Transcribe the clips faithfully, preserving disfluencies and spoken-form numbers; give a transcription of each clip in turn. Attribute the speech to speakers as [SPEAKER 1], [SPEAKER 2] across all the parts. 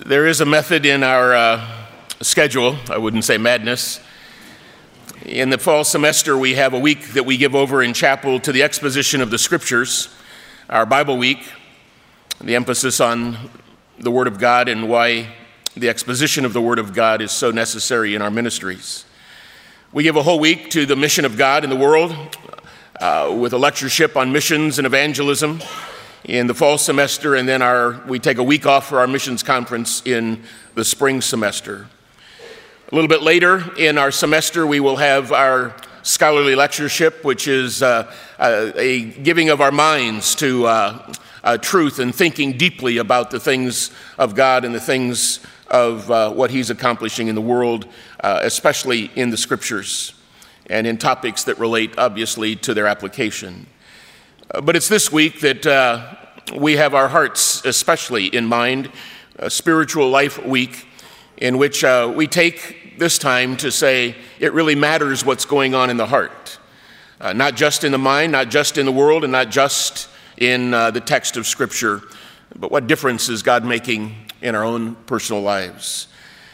[SPEAKER 1] There is a method in our uh, schedule, I wouldn't say madness. In the fall semester, we have a week that we give over in chapel to the exposition of the Scriptures, our Bible week, the emphasis on the Word of God and why the exposition of the Word of God is so necessary in our ministries. We give a whole week to the mission of God in the world uh, with a lectureship on missions and evangelism in the fall semester, and then our we take a week off for our missions conference in the spring semester. A little bit later in our semester, we will have our scholarly lectureship, which is uh, a, a giving of our minds to uh, uh, truth and thinking deeply about the things of God and the things of uh, what He's accomplishing in the world, uh, especially in the Scriptures and in topics that relate, obviously, to their application. Uh, but it's this week that uh, we have our hearts especially in mind, a spiritual life week, in which uh, we take this time to say it really matters what's going on in the heart, uh, not just in the mind, not just in the world, and not just in uh, the text of Scripture, but what difference is God making in our own personal lives.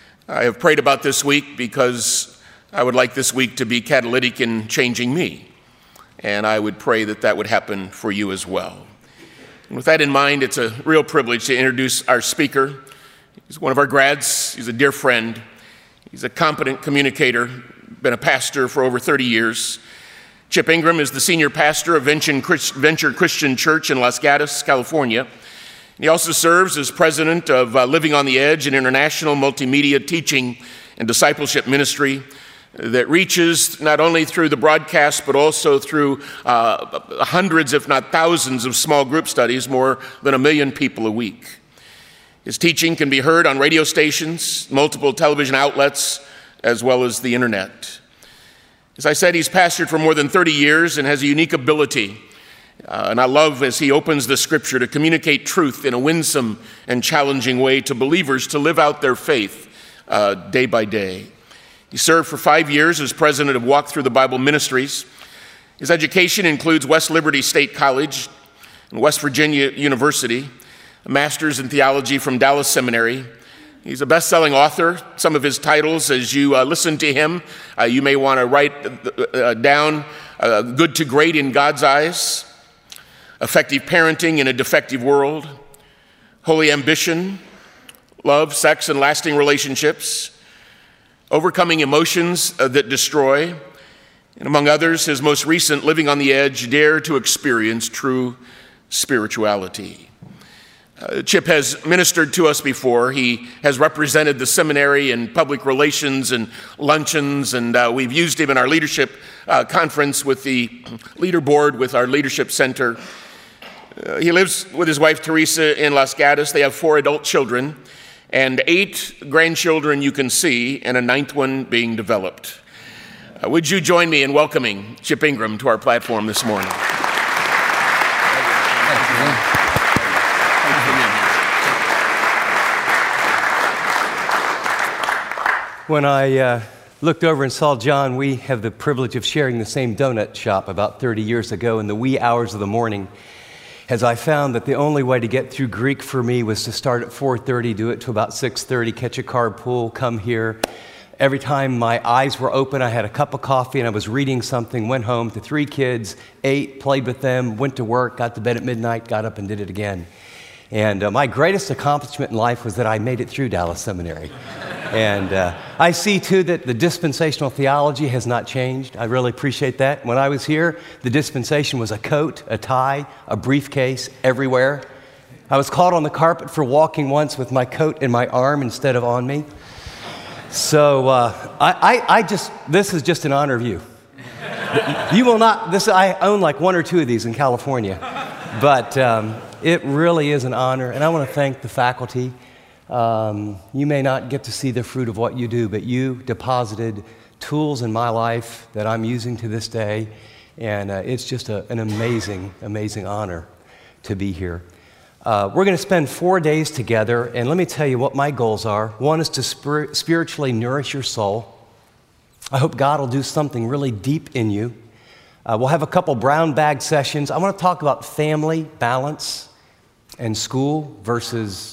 [SPEAKER 1] I have prayed about this week because I would like this week to be catalytic in changing me, and I would pray that that would happen for you as well. And with that in mind, it's a real privilege to introduce our speaker. He's one of our grads. He's a dear friend. He's a competent communicator, been a pastor for over thirty years. Chip Ingram is the senior pastor of Venture Christian Church in Los Gatos, California. He also serves as president of uh, Living on the Edge, an international multimedia teaching and discipleship ministry that reaches not only through the broadcast, but also through uh, hundreds, if not thousands, of small group studies, more than a million people a week. His teaching can be heard on radio stations, multiple television outlets, as well as the internet. As I said, he's pastored for more than thirty years and has a unique ability. Uh, and I love, as he opens the Scripture, to communicate truth in a winsome and challenging way to believers to live out their faith uh, day by day. He served for five years as president of Walk Through the Bible Ministries. His education includes West Liberty State College and West Virginia University, a master's in theology from Dallas Seminary. He's a best-selling author. Some of his titles, as you uh, listen to him, uh, you may want to write uh, down uh, Good to Great in God's Eyes, Effective Parenting in a Defective World, Holy Ambition, Love, Sex, and Lasting Relationships, Overcoming Emotions uh, that Destroy, and among others, his most recent, Living on the Edge, Dare to Experience True Spirituality. Uh, Chip has ministered to us before. He has represented the seminary in public relations and luncheons, and uh, we've used him in our leadership uh, conference with the leader board with our leadership center. Uh, he lives with his wife, Teresa, in Los Gatos. They have four adult children and eight grandchildren you can see, and a ninth one being developed. Uh, would you join me in welcoming Chip Ingram to our platform this morning?
[SPEAKER 2] When I uh, looked over and saw John, we have the privilege of sharing the same donut shop about thirty years ago in the wee hours of the morning, as I found that the only way to get through Greek for me was to start at four thirty, do it to about six thirty, catch a carpool, come here. Every time my eyes were open, I had a cup of coffee and I was reading something, went home to three kids, ate, played with them, went to work, got to bed at midnight, got up and did it again. And uh, my greatest accomplishment in life was that I made it through Dallas Seminary. And uh, I see, too, that the dispensational theology has not changed. I really appreciate that. When I was here, the dispensation was a coat, a tie, a briefcase, everywhere. I was caught on the carpet for walking once with my coat in my arm instead of on me. So uh, I, I, I just, this is just in honor of you. You will not, this, I own like one or two of these in California. But um, it really is an honor, and I want to thank the faculty. Um, you may not get to see the fruit of what you do, but you deposited tools in my life that I'm using to this day, and uh, it's just a, an amazing, amazing honor to be here. Uh, we're going to spend four days together, and let me tell you what my goals are. One is to spir- spiritually nourish your soul. I hope God will do something really deep in you. Uh, we'll have a couple brown bag sessions. I want to talk about family balance and school versus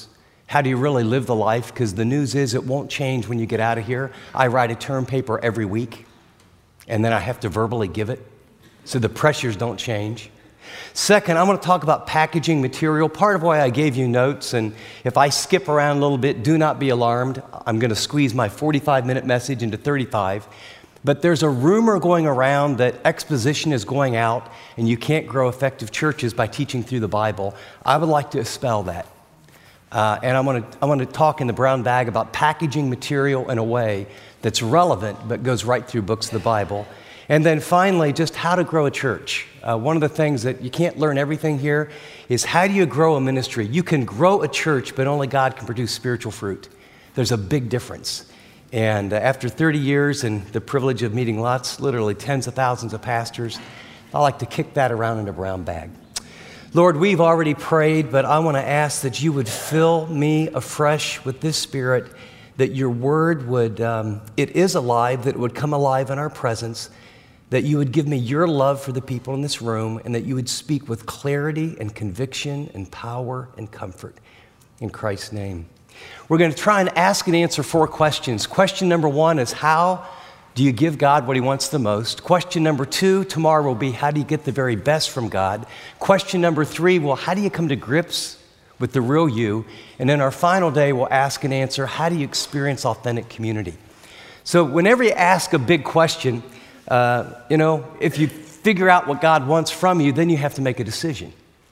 [SPEAKER 2] How do you really live the life? Because the news is it won't change when you get out of here. I write a term paper every week, and then I have to verbally give it, so the pressures don't change. Second, I want to talk about packaging material. Part of why I gave you notes, and if I skip around a little bit, do not be alarmed. I'm going to squeeze my forty-five minute message into thirty-five. But there's a rumor going around that exposition is going out and you can't grow effective churches by teaching through the Bible. I would like to expel that. Uh, and I want to I want to talk in the brown bag about packaging material in a way that's relevant but goes right through books of the Bible. And then finally, just how to grow a church. Uh, one of the things that you can't learn everything here is how do you grow a ministry? You can grow a church, but only God can produce spiritual fruit. There's a big difference. And uh, after thirty years and the privilege of meeting lots, literally tens of thousands of pastors, I like to kick that around in a brown bag. Lord, we've already prayed, but I want to ask that you would fill me afresh with this Spirit, that your word would, um, it is alive, that it would come alive in our presence, that you would give me your love for the people in this room, and that you would speak with clarity and conviction and power and comfort. In Christ's name. We're going to try and ask and answer four questions. Question number one is, how do you give God what he wants the most? Question number two tomorrow will be, how do you get the very best from God? Question number three, well, how do you come to grips with the real you? And then our final day, we'll ask and answer, how do you experience authentic community? So whenever you ask a big question, uh, you know, if you figure out what God wants from you, then you have to make a decision.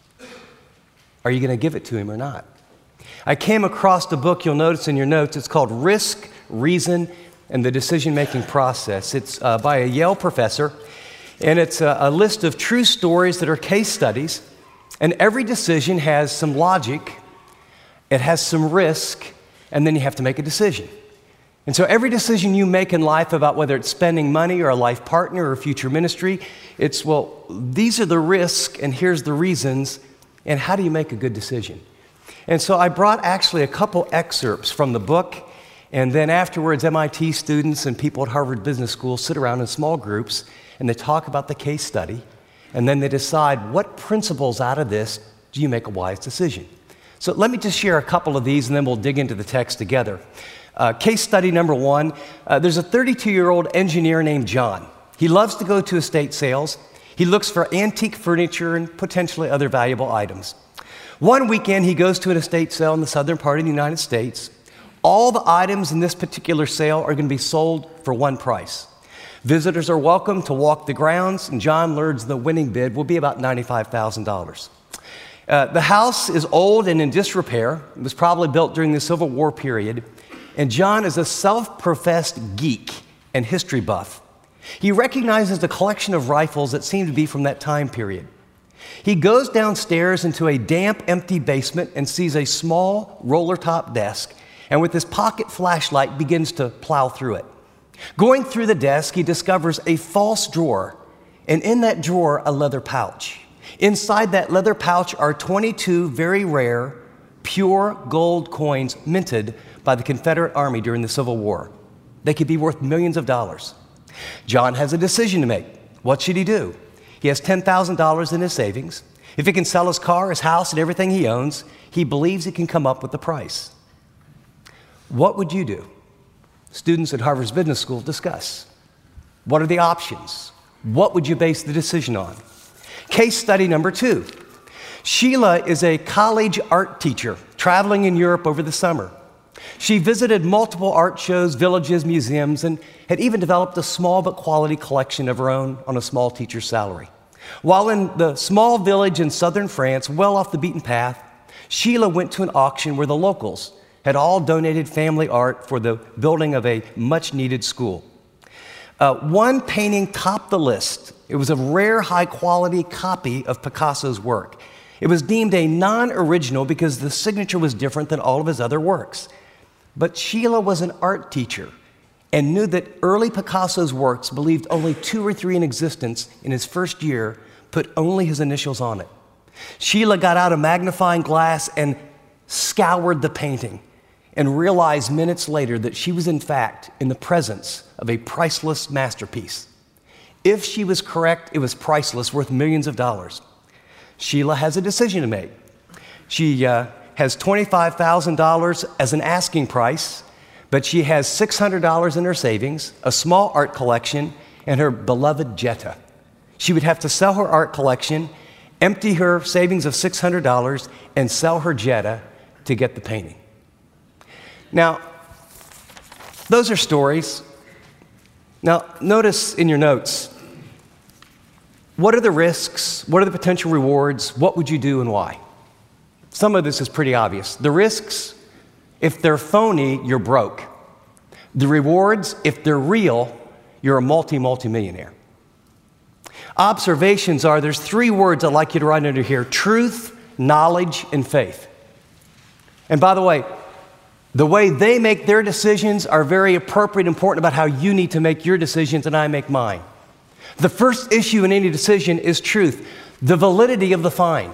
[SPEAKER 2] Are you going to give it to him or not? I came across a book, you'll notice in your notes, it's called Risk, Reason, and the Decision-Making Process. It's uh, by a Yale professor, and it's a, a list of true stories that are case studies, and every decision has some logic, it has some risk, and then you have to make a decision. And so every decision you make in life about whether it's spending money or a life partner or future ministry, it's, well, these are the risks, and here's the reasons, and how do you make a good decision? And so I brought actually a couple excerpts from the book, and then afterwards M I T students and people at Harvard Business School sit around in small groups and they talk about the case study, and then they decide what principles out of this do you make a wise decision. So let me just share a couple of these and then we'll dig into the text together. Uh, case study number one, uh, there's a thirty-two-year-old engineer named John. He loves to go to estate sales. He looks for antique furniture and potentially other valuable items. One weekend, he goes to an estate sale in the southern part of the United States. All the items in this particular sale are going to be sold for one price. Visitors are welcome to walk the grounds, and John learns the winning bid will be about ninety-five thousand dollars. Uh, the house is old and in disrepair. It was probably built during the Civil War period, and John is a self-professed geek and history buff. He recognizes a collection of rifles that seem to be from that time period. He goes downstairs into a damp, empty basement and sees a small roller-top desk, and with his pocket flashlight begins to plow through it. Going through the desk, he discovers a false drawer, and in that drawer, a leather pouch. Inside that leather pouch are twenty-two very rare, pure gold coins minted by the Confederate Army during the Civil War. They could be worth millions of dollars. John has a decision to make. What should he do? He has ten thousand dollars in his savings. If he can sell his car, his house, and everything he owns, he believes he can come up with the price. What would you do? Students at Harvard Business School discuss. What are the options? What would you base the decision on? Case study number two. Sheila is a college art teacher traveling in Europe over the summer. She visited multiple art shows, villages, museums, and had even developed a small but quality collection of her own on a small teacher's salary. While in the small village in southern France, well off the beaten path, Sheila went to an auction where the locals had all donated family art for the building of a much-needed school. Uh, one painting topped the list. It was a rare, high-quality copy of Picasso's work. It was deemed a non-original because the signature was different than all of his other works. But Sheila was an art teacher and knew that early Picasso's works, believed only two or three in existence in his first year, put only his initials on it. Sheila got out a magnifying glass and scoured the painting and realized minutes later that she was in fact in the presence of a priceless masterpiece. If she was correct, it was priceless, worth millions of dollars. Sheila has a decision to make. She uh, has twenty-five thousand dollars as an asking price, but she has six hundred dollars in her savings, a small art collection, and her beloved Jetta. She would have to sell her art collection, empty her savings of six hundred dollars, and sell her Jetta to get the painting. Now, those are stories. Now, notice in your notes, what are the risks? What are the potential rewards? What would you do and why? Some of this is pretty obvious. The risks, if they're phony, you're broke. The rewards, if they're real, you're a multi, multi-millionaire. Observations are, there's three words I'd like you to write under here: truth, knowledge, and faith. And by the way, the way they make their decisions are very appropriate and important about how you need to make your decisions and I make mine. The first issue in any decision is truth, the validity of the find.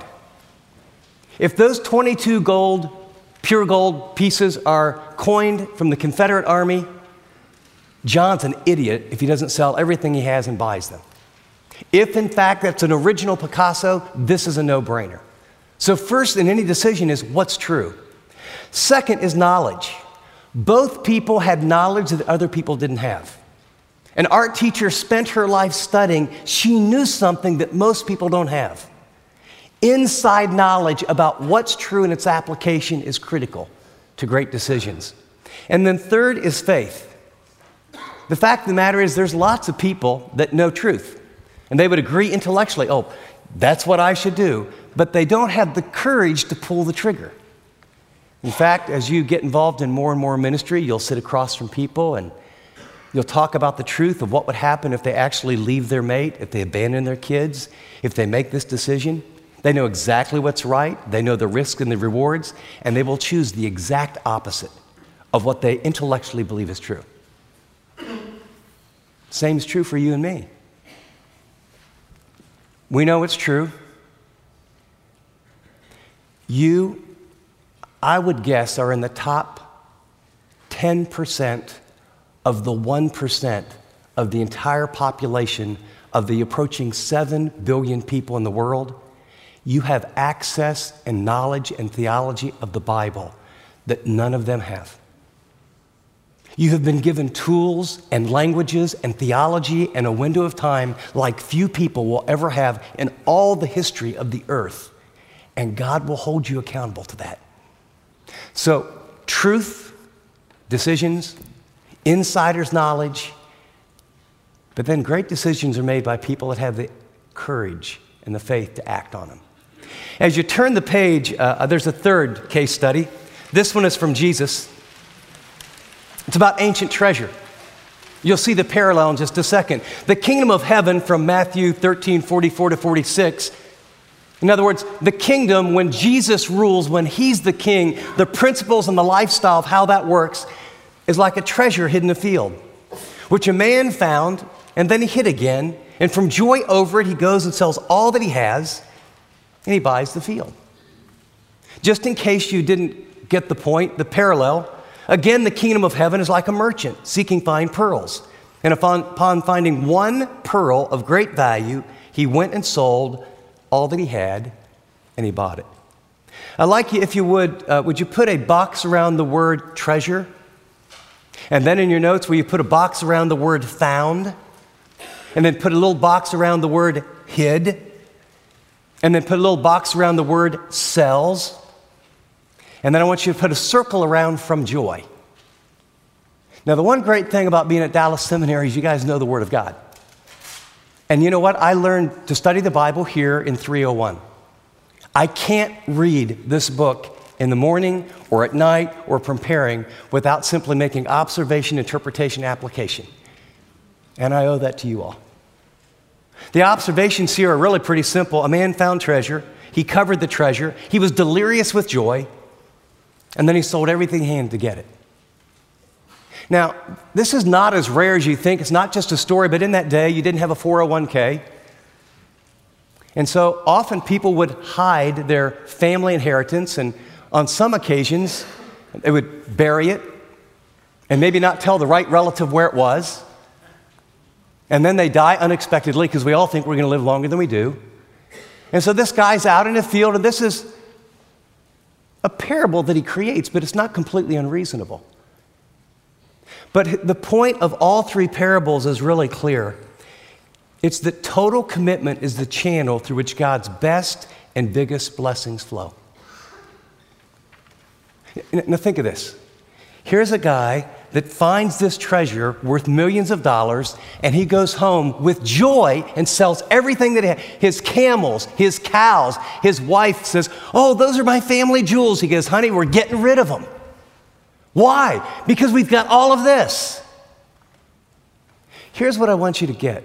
[SPEAKER 2] If those twenty-two gold, pure gold pieces are coined from the Confederate Army, John's an idiot if he doesn't sell everything he has and buys them. If, in fact, that's an original Picasso, this is a no-brainer. So first in any decision is what's true. Second is knowledge. Both people had knowledge that other people didn't have. An art teacher spent her life studying. She knew something that most people don't have. Inside knowledge about what's true and its application is critical to great decisions. And then third is faith. The fact of the matter is there's lots of people that know truth, and they would agree intellectually, oh, that's what I should do, but they don't have the courage to pull the trigger. In fact, as you get involved in more and more ministry, you'll sit across from people and you'll talk about the truth of what would happen if they actually leave their mate, if they abandon their kids, if they make this decision. They know exactly what's right, they know the risks and the rewards, and they will choose the exact opposite of what they intellectually believe is true. Same is true for you and me. We know it's true. You, I would guess, are in the top ten percent of the one percent of the entire population of the approaching seven billion people in the world. You have access and knowledge and theology of the Bible that none of them have. You have been given tools and languages and theology and a window of time like few people will ever have in all the history of the earth. And God will hold you accountable to that. So, truth, decisions, insider's knowledge, but then great decisions are made by people that have the courage and the faith to act on them. As you turn the page, uh, there's a third case study. This one is from Jesus. It's about ancient treasure. You'll see the parallel in just a second. The kingdom of heaven from Matthew thirteen, forty-four to forty-six. In other words, the kingdom, when Jesus rules, when he's the king, the principles and the lifestyle of how that works is like a treasure hidden in a field, which a man found and then he hid again. And from joy over it, he goes and sells all that he has and he buys the field. Just in case you didn't get the point, the parallel, again, the kingdom of heaven is like a merchant seeking fine pearls. And upon, upon finding one pearl of great value, he went and sold all that he had and he bought it. I'd like you, if you would, uh, would you put a box around the word treasure? And then in your notes, will you put a box around the word found? And then put a little box around the word hid? And then put a little box around the word sells? And then I want you to put a circle around from joy. Now, the one great thing about being at Dallas Seminary is you guys know the Word of God. And you know what? I learned to study the Bible here in three oh one. I can't read this book in the morning or at night or preparing without simply making observation, interpretation, application. And I owe that to you all. The observations here are really pretty simple. A man found treasure. He covered the treasure. He was delirious with joy. And then he sold everything he had to get it. Now, this is not as rare as you think. It's not just a story, but in that day, you didn't have a four oh one k. And so often people would hide their family inheritance, and on some occasions, they would bury it and maybe not tell the right relative where it was. And then they die unexpectedly because we all think we're going to live longer than we do. And so this guy's out in the field, and this is a parable that he creates, but it's not completely unreasonable. But the point of all three parables is really clear. It's that total commitment is the channel through which God's best and biggest blessings flow. Now think of this. Here's a guy that finds this treasure worth millions of dollars, and he goes home with joy and sells everything that he has. His camels, his cows. His wife says, "Oh, those are my family jewels." He goes, "Honey, we're getting rid of them." Why? Because we've got all of this. Here's what I want you to get.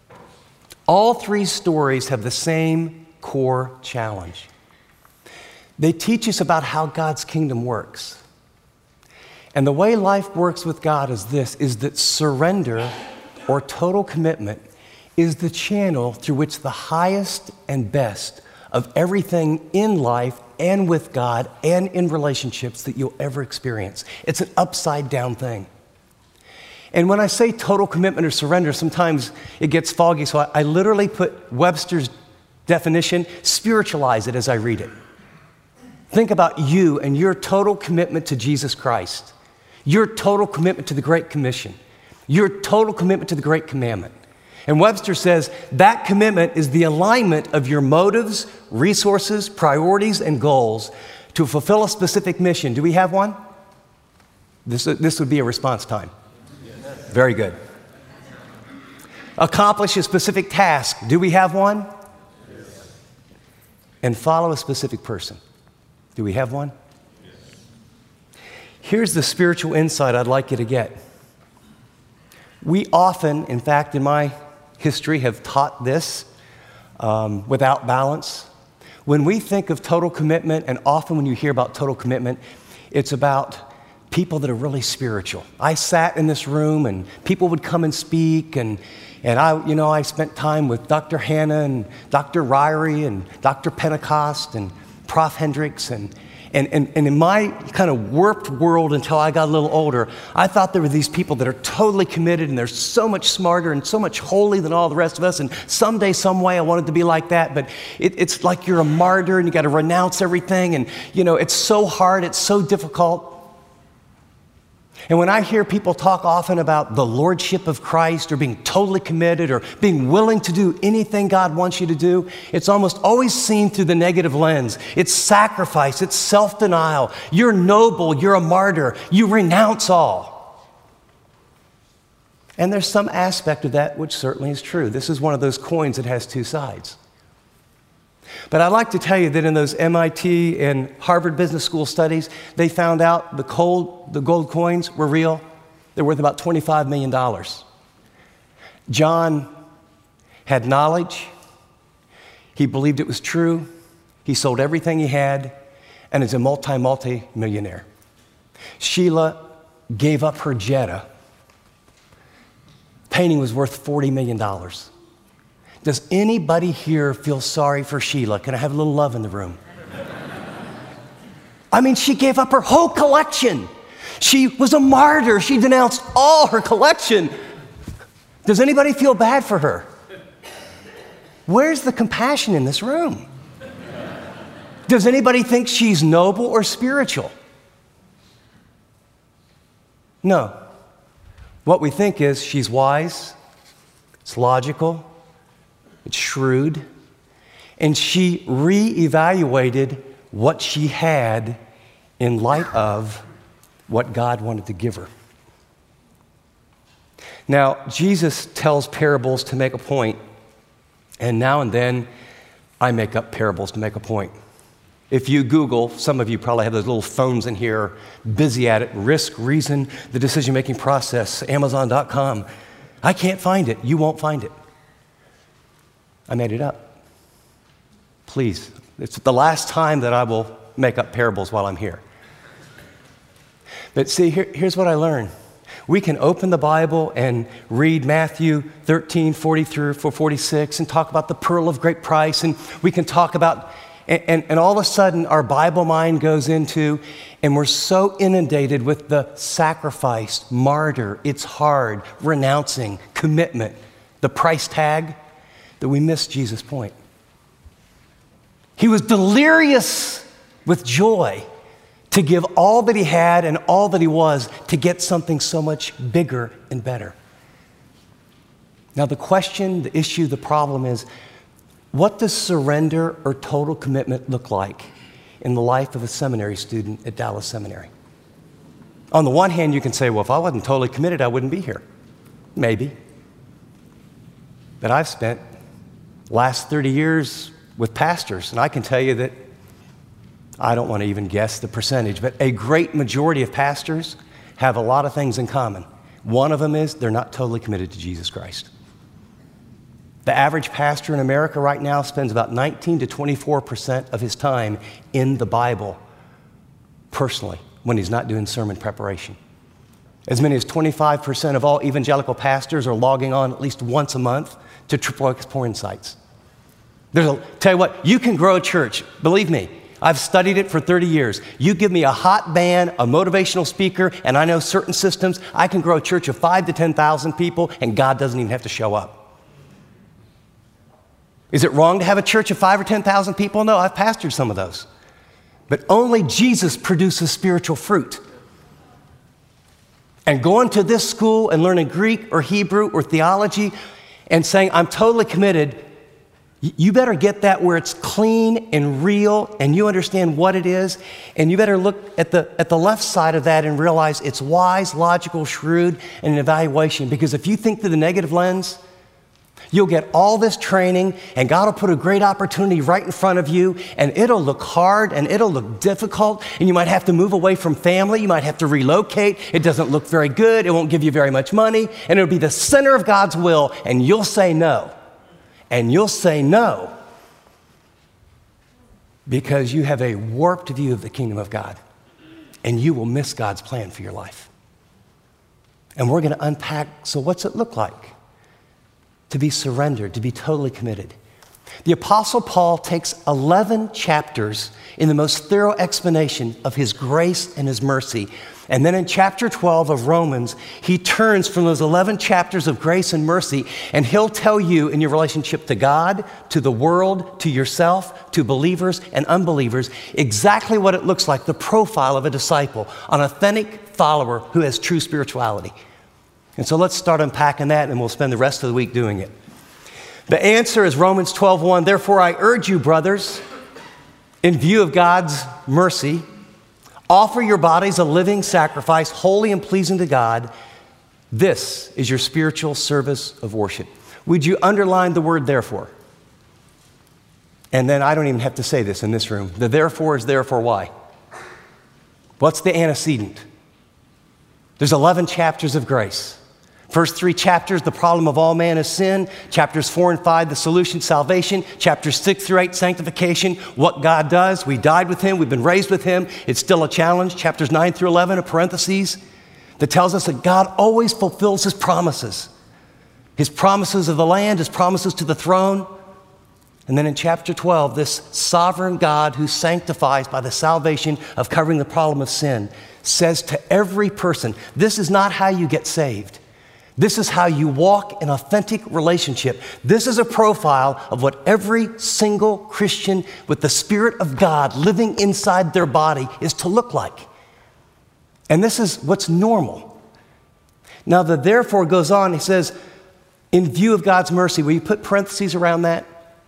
[SPEAKER 2] All three stories have the same core challenge. They teach us about how God's kingdom works. And the way life works with God is this, is that surrender or total commitment is the channel through which the highest and best of everything in life and with God and in relationships that you'll ever experience. It's an upside down thing. And when I say total commitment or surrender, sometimes it gets foggy, so I, I literally put Webster's definition, spiritualize it as I read it. Think about you and your total commitment to Jesus Christ, your total commitment to the Great Commission, your total commitment to the Great Commandment. And Webster says that commitment is the alignment of your motives, resources, priorities, and goals to fulfill a specific mission. Do we have one? This, this would be a response time. Yes. Very good. Accomplish a specific task. Do we have one? Yes. And follow a specific person. Do we have one? Yes. Here's the spiritual insight I'd like you to get. We often, in fact, in my history, have taught this um, without balance. When we think of total commitment, and often when you hear about total commitment, it's about people that are really spiritual. I sat in this room and people would come and speak, and and I, you know, I spent time with Doctor Hanna and Doctor Ryrie and Doctor Pentecost and Prof Hendricks, and And, and, and in my kind of warped world until I got a little older, I thought there were these people that are totally committed and they're so much smarter and so much holy than all the rest of us. And someday, some way, I wanted to be like that. But it, it's like you're a martyr and you got to renounce everything. And, you know, it's so hard. It's so difficult. And when I hear people talk often about the lordship of Christ or being totally committed or being willing to do anything God wants you to do, it's almost always seen through the negative lens. It's sacrifice, it's self-denial. You're noble, you're a martyr, you renounce all. And there's some aspect of that which certainly is true. This is one of those coins that has two sides. But I'd like to tell you that in those M I T and Harvard Business School studies, they found out the gold, the gold coins were real. They're worth about twenty-five million dollars. John had knowledge. He believed it was true. He sold everything he had and is a multi, multi-millionaire. Sheila gave up her Jetta. Painting was worth forty million dollars. Does anybody here feel sorry for Sheila? Can I have a little love in the room? I mean, she gave up her whole collection. She was a martyr. She denounced all her collection. Does anybody feel bad for her? Where's the compassion in this room? Does anybody think she's noble or spiritual? No. What we think is she's wise, it's logical, it's shrewd, and she reevaluated what she had in light of what God wanted to give her. Now, Jesus tells parables to make a point, and now and then I make up parables to make a point. If you Google, some of you probably have those little phones in here, busy at it, risk, reason, the decision-making process, amazon dot com. I can't find it. You won't find it. I made it up. Please, it's the last time that I will make up parables while I'm here. But see, here, here's what I learned. We can open the Bible and read Matthew thirteen, forty through forty-six and talk about the pearl of great price, and we can talk about, and, and, and all of a sudden our Bible mind goes into, and we're so inundated with the sacrifice, martyr, it's hard, renouncing, commitment, the price tag, that we miss Jesus' point. He was delirious with joy to give all that he had and all that he was to get something so much bigger and better. Now, the question, the issue, the problem is, what does surrender or total commitment look like in the life of a seminary student at Dallas Seminary? On the one hand, you can say, well, if I wasn't totally committed, I wouldn't be here. Maybe. But I've spent the last thirty years with pastors, and I can tell you that I don't want to even guess the percentage, but a great majority of pastors have a lot of things in common. One of them is they're not totally committed to Jesus Christ. The average pastor in America right now spends about nineteen to twenty-four percent of his time in the Bible personally when he's not doing sermon preparation. As many as twenty-five percent of all evangelical pastors are logging on at least once a month to Triple X Porn Sites. There's a, tell you what, you can grow a church. Believe me, I've studied it for thirty years. You give me a hot band, a motivational speaker, and I know certain systems, I can grow a church of five to ten thousand people, and God doesn't even have to show up. Is it wrong to have a church of five or ten thousand people? No, I've pastored some of those. But only Jesus produces spiritual fruit. And going to this school and learning Greek or Hebrew or theology and saying, I'm totally committed, you better get that where it's clean and real and you understand what it is. And you better look at the, at the left side of that and realize it's wise, logical, shrewd, and an evaluation. Because if you think through the negative lens, you'll get all this training, and God will put a great opportunity right in front of you, and it'll look hard, and it'll look difficult, and you might have to move away from family. You might have to relocate. It doesn't look very good. It won't give you very much money, and it'll be the center of God's will, and you'll say no. And you'll say no because you have a warped view of the kingdom of God, and you will miss God's plan for your life. And we're going to unpack, so what's it look like to be surrendered, to be totally committed? The Apostle Paul takes eleven chapters in the most thorough explanation of his grace and his mercy. And then in chapter twelve of Romans, he turns from those eleven chapters of grace and mercy, and he'll tell you in your relationship to God, to the world, to yourself, to believers and unbelievers, exactly what it looks like, the profile of a disciple, an authentic follower who has true spirituality. And so let's start unpacking that, and we'll spend the rest of the week doing it. The answer is Romans twelve one. Therefore, I urge you, brothers, in view of God's mercy, offer your bodies a living sacrifice, holy and pleasing to God. This is your spiritual service of worship. Would you underline the word therefore? And then I don't even have to say this in this room. The therefore is therefore why? What's the antecedent? There's eleven chapters of grace. First three chapters, the problem of all man is sin. Chapters four and five, the solution, salvation. Chapters six through eight, sanctification, what God does. We died with him. We've been raised with him. It's still a challenge. Chapters nine through eleven, a parentheses, that tells us that God always fulfills his promises. His promises of the land, his promises to the throne. And then in chapter twelve, this sovereign God who sanctifies by the salvation of covering the problem of sin says to every person, this is not how you get saved. This is how you walk in authentic relationship. This is a profile of what every single Christian with the Spirit of God living inside their body is to look like. And this is what's normal. Now, the therefore goes on. He says, in view of God's mercy, will you put parentheses around that?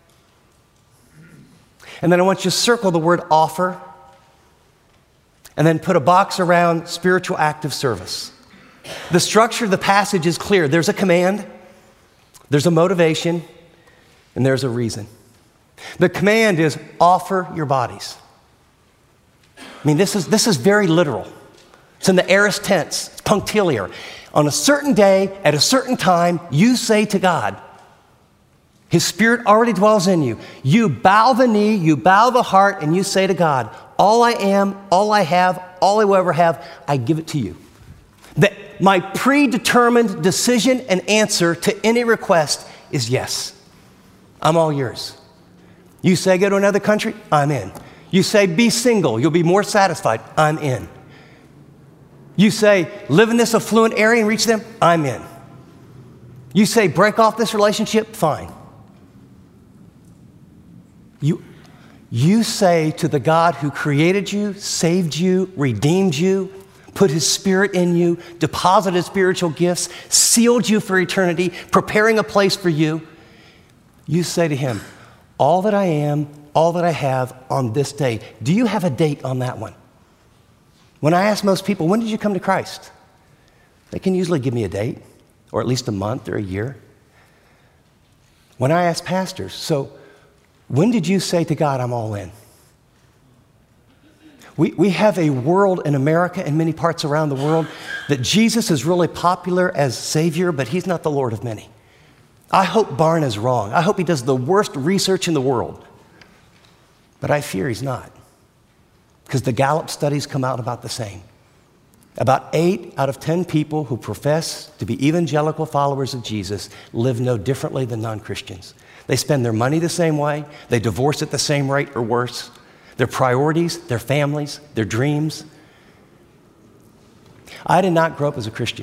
[SPEAKER 2] And then I want you to circle the word offer, and then put a box around spiritual active service. The structure of the passage is clear. There's a command, there's a motivation, and there's a reason. The command is offer your bodies. I mean, this is, this is very literal. It's in the aorist tense, it's punctiliar. On a certain day, at a certain time, you say to God, his Spirit already dwells in you. You bow the knee, you bow the heart, and you say to God, all I am, all I have, all I will ever have, I give it to you. That my predetermined decision and answer to any request is yes. I'm all yours. You say go to another country, I'm in. You say be single, you'll be more satisfied, I'm in. You say live in this affluent area and reach them, I'm in. You say break off this relationship, fine. You, you say to the God who created you, saved you, redeemed you, put his spirit in you, deposited spiritual gifts, sealed you for eternity, preparing a place for you, you say to him, all that I am, all that I have on this day. Do you have a date on that one? When I ask most people, when did you come to Christ? They can usually give me a date, or at least a month or a year. When I ask pastors, so when did you say to God, I'm all in? We, we have a world in America and many parts around the world that Jesus is really popular as Savior, but he's not the Lord of many. I hope Barna is wrong. I hope he does the worst research in the world. But I fear he's not. Because the Gallup studies come out about the same. About eight out of ten people who profess to be evangelical followers of Jesus live no differently than non-Christians. They spend their money the same way. They divorce at the same rate or worse. Their priorities, their families, their dreams. I did not grow up as a Christian.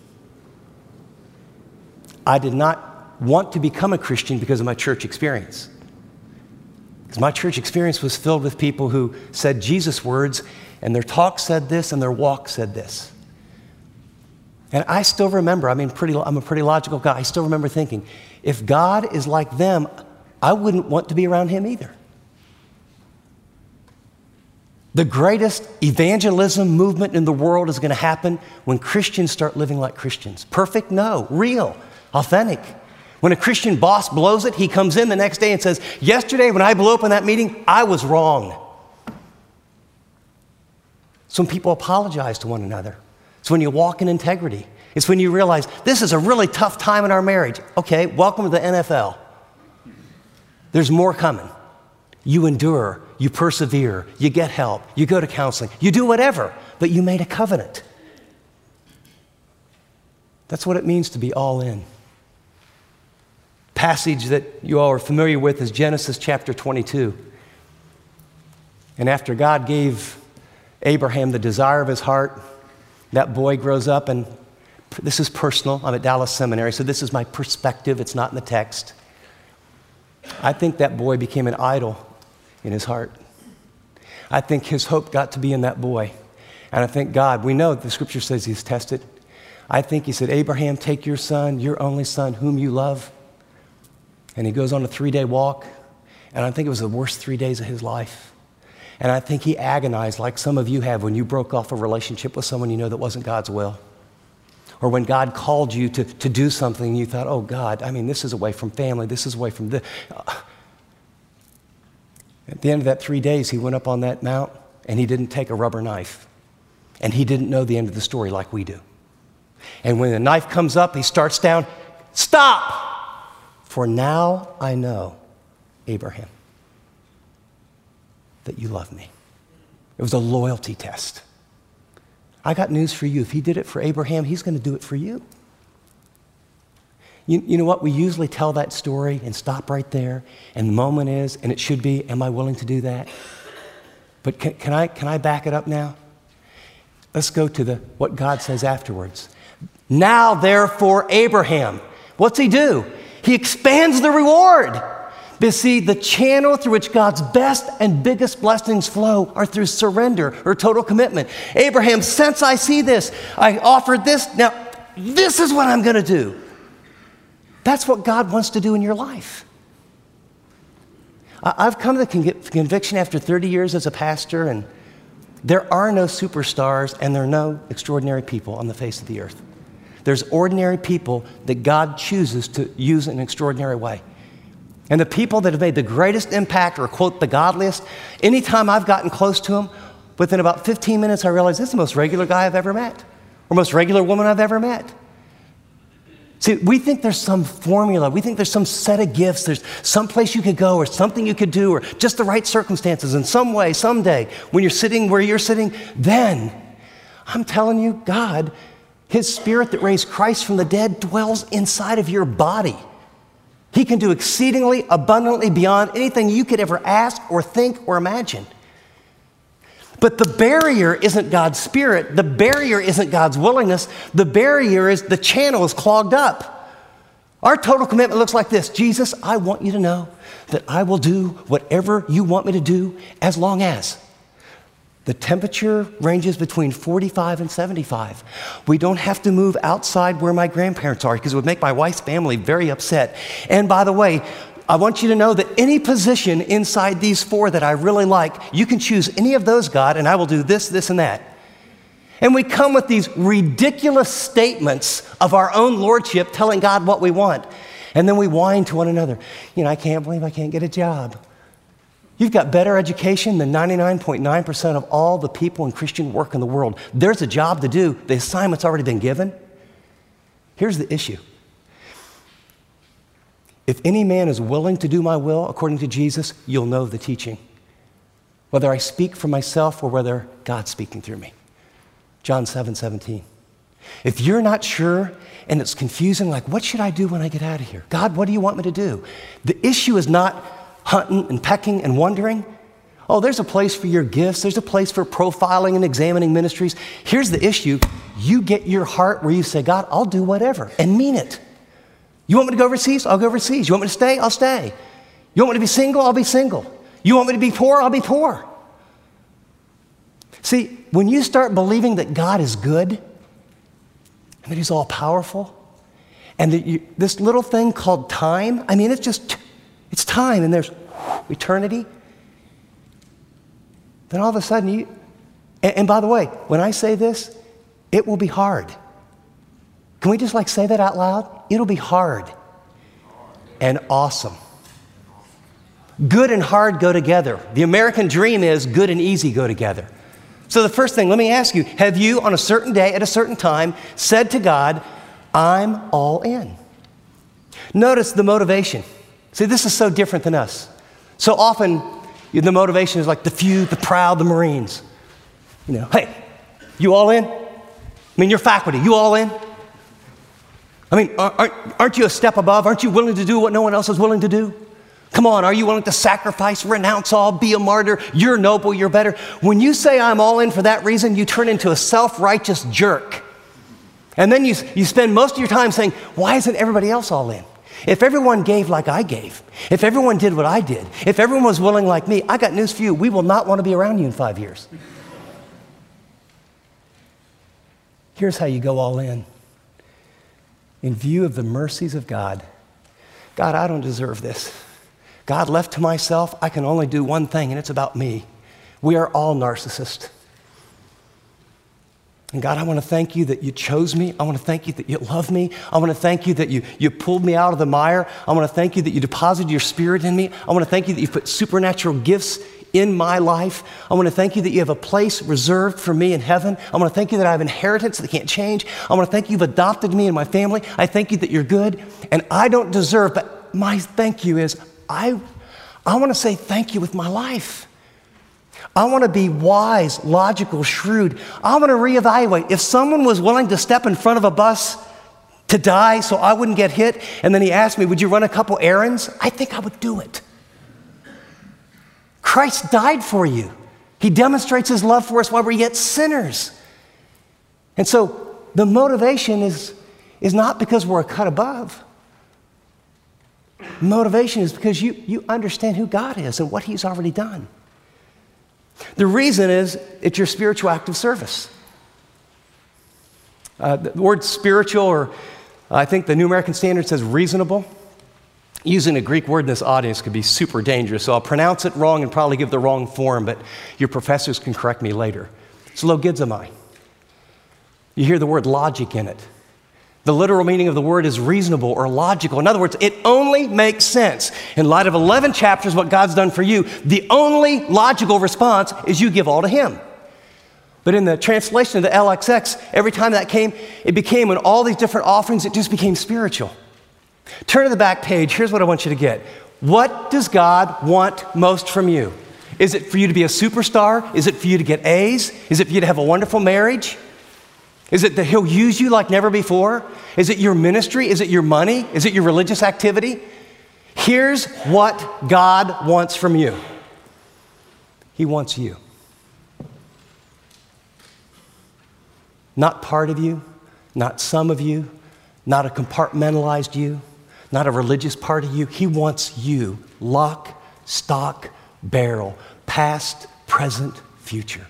[SPEAKER 2] I did not want to become a Christian because of my church experience. Because my church experience was filled with people who said Jesus words, and their talk said this, and their walk said this. And I still remember, I mean, pretty, I'm a pretty logical guy. I still remember thinking, if God is like them, I wouldn't want to be around him either. The greatest evangelism movement in the world is going to happen when Christians start living like Christians. Perfect? No. Real. Authentic. When a Christian boss blows it, he comes in the next day and says, yesterday when I blew up in that meeting, I was wrong. So when people apologize to one another. It's when you walk in integrity. It's when you realize, this is a really tough time in our marriage. Okay, welcome to the N F L. There's more coming. You endure, you persevere, you get help, you go to counseling, you do whatever, but you made a covenant. That's what it means to be all in. Passage that you all are familiar with is Genesis chapter twenty-two. And after God gave Abraham the desire of his heart, that boy grows up, and this is personal. I'm at Dallas Seminary, so this is my perspective. It's not in the text. I think that boy became an idol in his heart. I think his hope got to be in that boy. And I think God, we know the scripture says he's tested. I think he said, Abraham, take your son, your only son, whom you love. And he goes on a three-day walk. And I think it was the worst three days of his life. And I think he agonized like some of you have when you broke off a relationship with someone you know that wasn't God's will. Or when God called you to, to do something and you thought, oh God, I mean, this is away from family, this is away from this. At the end of that three days, he went up on that mount and he didn't take a rubber knife. And he didn't know the end of the story like we do. And when the knife comes up, he starts down, stop! For now I know, Abraham, that you love me. It was a loyalty test. I got news for you. If he did it for Abraham, he's going to do it for you. you. You know what? We usually tell that story and stop right there. And the moment is, and it should be, am I willing to do that? But can, can, I, can I back it up now? Let's go to the what God says afterwards. Now, therefore, Abraham, what's he do? He expands the reward. But see, the channel through which God's best and biggest blessings flow are through surrender or total commitment. Abraham, since I see this, I offered this, now this is what I'm going to do. That's what God wants to do in your life. I've come to the con- conviction after thirty years as a pastor, and there are no superstars and there are no extraordinary people on the face of the earth. There's ordinary people that God chooses to use in an extraordinary way. And the people that have made the greatest impact, or quote, the godliest, anytime I've gotten close to them, within about fifteen minutes, I realize this is the most regular guy I've ever met, or most regular woman I've ever met. See, we think there's some formula. We think there's some set of gifts. There's some place you could go, or something you could do, or just the right circumstances. In some way, someday, when you're sitting where you're sitting, then, I'm telling you, God, his spirit that raised Christ from the dead dwells inside of your body. He can do exceedingly abundantly beyond anything you could ever ask or think or imagine. But the barrier isn't God's spirit. The barrier isn't God's willingness. The barrier is the channel is clogged up. Our total commitment looks like this. Jesus, I want you to know that I will do whatever you want me to do as long as the temperature ranges between forty-five and seventy-five. We don't have to move outside where my grandparents are because it would make my wife's family very upset. And by the way, I want you to know that any position inside these four that I really like, you can choose any of those, God, and I will do this, this, and that. And we come with these ridiculous statements of our own lordship, telling God what we want. And then we whine to one another. You know, I can't believe I can't get a job. You've got better education than ninety-nine point nine percent of all the people in Christian work in the world. There's a job to do. The assignment's already been given. Here's the issue. If any man is willing to do my will, according to Jesus, you'll know the teaching. Whether I speak for myself or whether God's speaking through me. John seven seventeen. If you're not sure and it's confusing, like, what should I do when I get out of here? God, what do you want me to do? The issue is not hunting and pecking and wondering. Oh, there's a place for your gifts. There's a place for profiling and examining ministries. Here's the issue. You get your heart where you say, God, I'll do whatever, and mean it. You want me to go overseas? I'll go overseas. You want me to stay? I'll stay. You want me to be single? I'll be single. You want me to be poor? I'll be poor. See, when you start believing that God is good and that he's all powerful and that you, this little thing called time, I mean, it's just, it's time and there's eternity, then all of a sudden you, and, and by the way, when I say this, it will be hard. Can we just like say that out loud? It'll be hard and awesome. Good and hard go together. The American dream is good and easy go together. So the first thing, let me ask you, have you on a certain day at a certain time said to God, I'm all in? Notice the motivation. See, this is so different than us. So often the motivation is like the few, the proud, the Marines. You know, hey, you all in? I mean, your faculty, you all in? I mean, aren't, aren't you a step above? Aren't you willing to do what no one else is willing to do? Come on, are you willing to sacrifice, renounce all, be a martyr? You're noble, you're better. When you say I'm all in for that reason, you turn into a self-righteous jerk. And then you, you spend most of your time saying, why isn't everybody else all in? If everyone gave like I gave, if everyone did what I did, if everyone was willing like me, I got news for you, we will not want to be around you in five years. Here's how you go all in. In view of the mercies of God, God, I don't deserve this. God, left to myself, I can only do one thing, and it's about me. We are all narcissists. And God, I want to thank you that you chose me. I want to thank you that you love me. I want to thank you that you, you pulled me out of the mire. I want to thank you that you deposited your spirit in me. I want to thank you that you put supernatural gifts in my life. I want to thank you that you have a place reserved for me in heaven. I want to thank you that I have inheritance that can't change. I want to thank you you've adopted me and my family. I thank you that you're good. And I don't deserve, but my thank you is I, I want to say thank you with my life. I want to be wise, logical, shrewd. I want to reevaluate. If someone was willing to step in front of a bus to die so I wouldn't get hit, and then he asked me, would you run a couple errands? I think I would do it. Christ died for you. He demonstrates his love for us while we're yet sinners. And so the motivation is, is not because we're a cut above. Motivation is because you, you understand who God is and what he's already done. The reason is it's your spiritual act of service. Uh, the word spiritual, or I think the New American Standard says reasonable. Using a Greek word in this audience could be super dangerous, so I'll pronounce it wrong and probably give the wrong form, but your professors can correct me later. It's logizomai. You hear the word logic in it. The literal meaning of the word is reasonable or logical. In other words, it only makes sense. In light of eleven chapters, what God's done for you, the only logical response is you give all to him. But in the translation of the L X X, every time that came, it became, in all these different offerings, it just became spiritual. Turn to the back page. Here's what I want you to get. What does God want most from you? Is it for you to be a superstar? Is it for you to get A's? Is it for you to have a wonderful marriage? Is it that he'll use you like never before? Is it your ministry? Is it your money? Is it your religious activity? Here's what God wants from you. He wants you. Not part of you, not some of you, not a compartmentalized you, not a religious part of you. He wants you, lock, stock, barrel, past, present, future.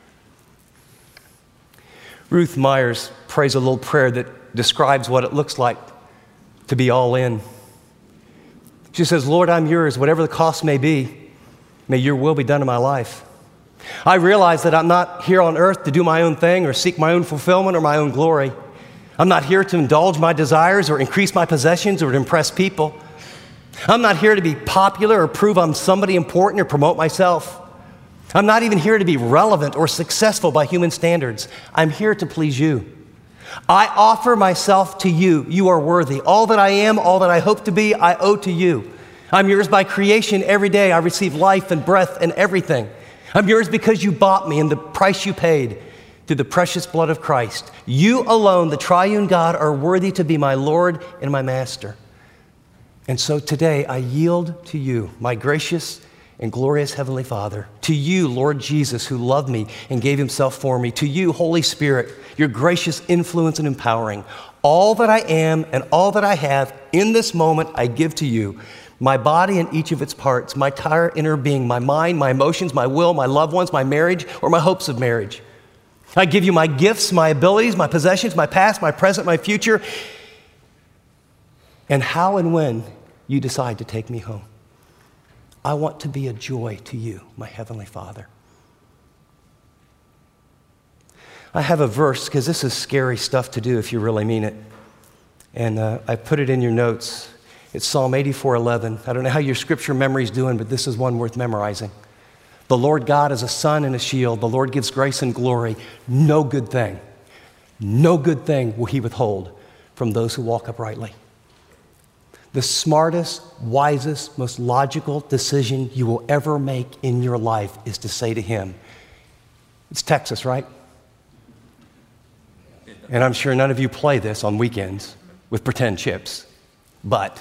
[SPEAKER 2] Ruth Myers prays a little prayer that describes what it looks like to be all in. She says, Lord, I'm yours, whatever the cost may be, may your will be done in my life. I realize that I'm not here on earth to do my own thing or seek my own fulfillment or my own glory. I'm not here to indulge my desires or increase my possessions or to impress people. I'm not here to be popular or prove I'm somebody important or promote myself. I'm not even here to be relevant or successful by human standards. I'm here to please you. I offer myself to you. You are worthy. All that I am, all that I hope to be, I owe to you. I'm yours by creation. Every day I receive life and breath and everything. I'm yours because you bought me and the price you paid through the precious blood of Christ. You alone, the triune God, are worthy to be my Lord and my Master. And so today I yield to you, my gracious and glorious Heavenly Father, to you, Lord Jesus, who loved me and gave himself for me, to you, Holy Spirit, your gracious influence and empowering. All that I am and all that I have in this moment, I give to you. My body and each of its parts, my entire inner being, my mind, my emotions, my will, my loved ones, my marriage, or my hopes of marriage. I give you my gifts, my abilities, my possessions, my past, my present, my future, and how and when you decide to take me home. I want to be a joy to you, my Heavenly Father. I have a verse, because this is scary stuff to do if you really mean it. And uh, I put it in your notes. It's Psalm eighty-four eleven. I don't know how your scripture memory is doing, but this is one worth memorizing. The Lord God is a sun and a shield. The Lord gives grace and glory. No good thing, no good thing will he withhold from those who walk uprightly. The smartest, wisest, most logical decision you will ever make in your life is to say to him, it's Texas, right? And I'm sure none of you play this on weekends with pretend chips, but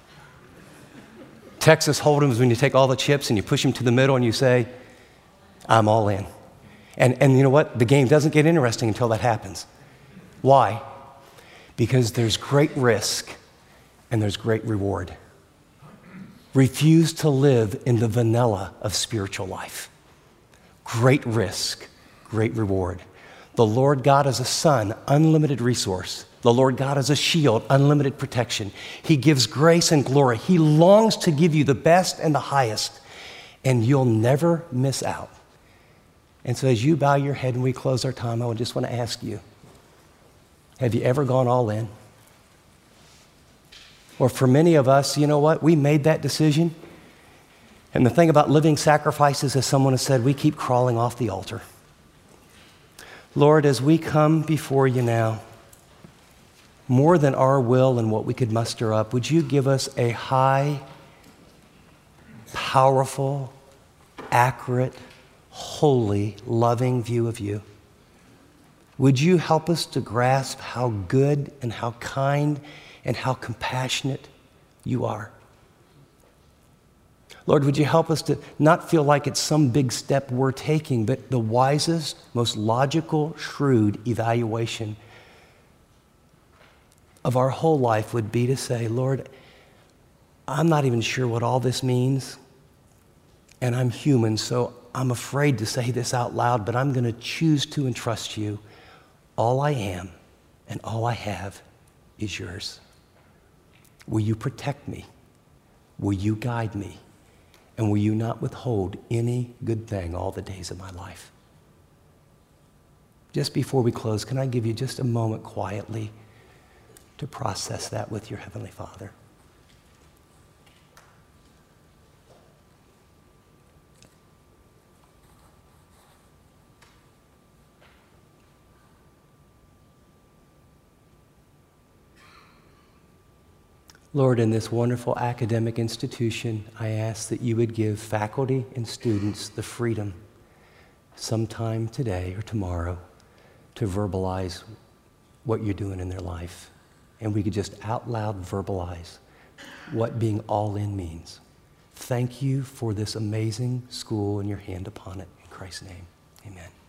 [SPEAKER 2] Texas Hold'em is when you take all the chips and you push them to the middle and you say, I'm all in. And, and you know what? The game doesn't get interesting until that happens. Why? Because there's great risk and there's great reward. Refuse to live in the vanilla of spiritual life. Great risk, great reward. The Lord God is a sun, unlimited resource. The Lord God is a shield, unlimited protection. He gives grace and glory. He longs to give you the best and the highest, and you'll never miss out. And so as you bow your head and we close our time, I just want to ask you, have you ever gone all in? Or for many of us, you know what? We made that decision. And the thing about living sacrifices, as someone has said, we keep crawling off the altar. Lord, as we come before you now, more than our will and what we could muster up, would you give us a high, powerful, accurate, holy, loving view of you? Would you help us to grasp how good and how kind and how compassionate you are? Lord, would you help us to not feel like it's some big step we're taking, but the wisest, most logical, shrewd evaluation of our whole life would be to say, Lord, I'm not even sure what all this means, and I'm human, so I'm afraid to say this out loud, but I'm going to choose to entrust you. All I am and all I have is yours. Will you protect me? Will you guide me? And will you not withhold any good thing all the days of my life? Just before we close, can I give you just a moment quietly to process that with your Heavenly Father? Lord, in this wonderful academic institution, I ask that you would give faculty and students the freedom sometime today or tomorrow to verbalize what you're doing in their life. And we could just out loud verbalize what being all in means. Thank you for this amazing school and your hand upon it. In Christ's name, amen.